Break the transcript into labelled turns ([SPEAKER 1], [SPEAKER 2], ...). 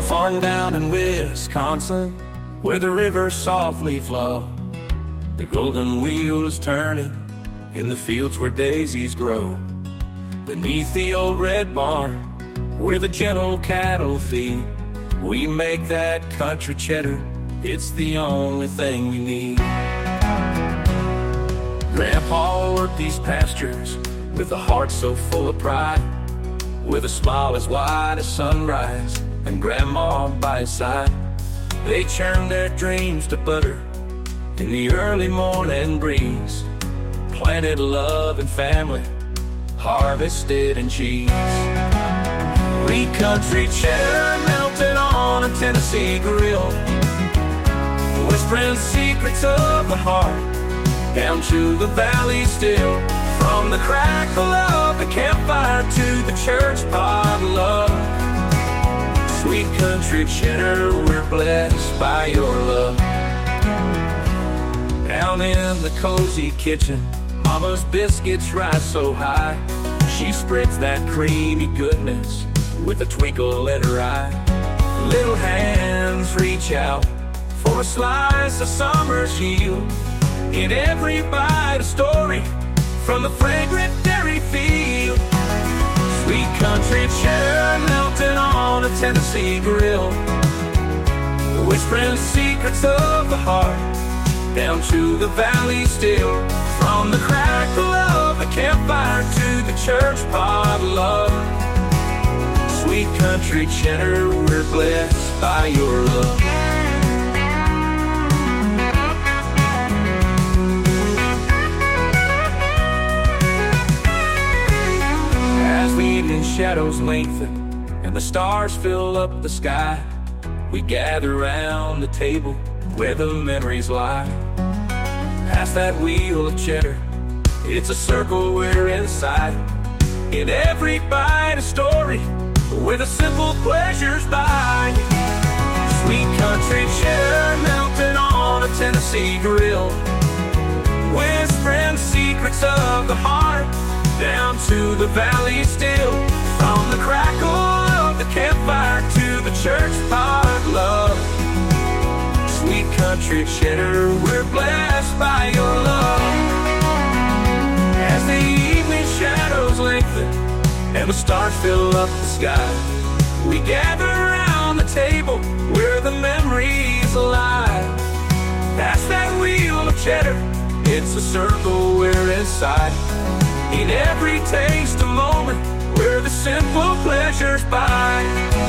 [SPEAKER 1] a farm down in Wisconsin, where the rivers softly flow. The golden wheel is turning in the fields where daisies grow. Beneath the old red barn, where the gentle cattle feed, we make that country cheddar, it's the only thing we need. Grandpa worked these pastures with a heart so full of pride, with a smile as wide as sunrise, and Grandma by his side. They churned their dreams to butter in the early morning breeze, planted love and family, harvested in cheese. Wheat country cheddar melted on a Tennessee grill, whispering secrets of the heart down to the valley still. From the crackle of the campfire to the church potluck, sweet country cheddar, we're blessed by your love. Down in the cozy kitchen, Mama's biscuits rise so high. She spreads that creamy goodness with a twinkle in her eye. Little hands reach out for a slice of summer's yield. In every bite a story from the fragrant dairy field. Sweet country cheddar melting on a Tennessee grill, whispering secrets of the heart down to the valley still. From the crackle of the campfire to the church potluck, sweet country cheddar, we're blessed by your love. As the evening shadows lengthen and the stars fill up the sky, we gather round the table where the memories lie. Past that wheel of cheddar, it's a circle we're inside. In every bite a story where the simple pleasures by. Sweet country cheddar melting on a Tennessee grill, whispering secrets of the heart down to the valley still. From the crackle of the campfire to the church potluck, sweet country cheddar, we're blessed by your love. As the evening shadows lengthen and the stars fill up the sky, we gather around the table where the memories alive. Past that wheel of cheddar, it's a circle we're inside. In every taste a moment where the simple pleasures by.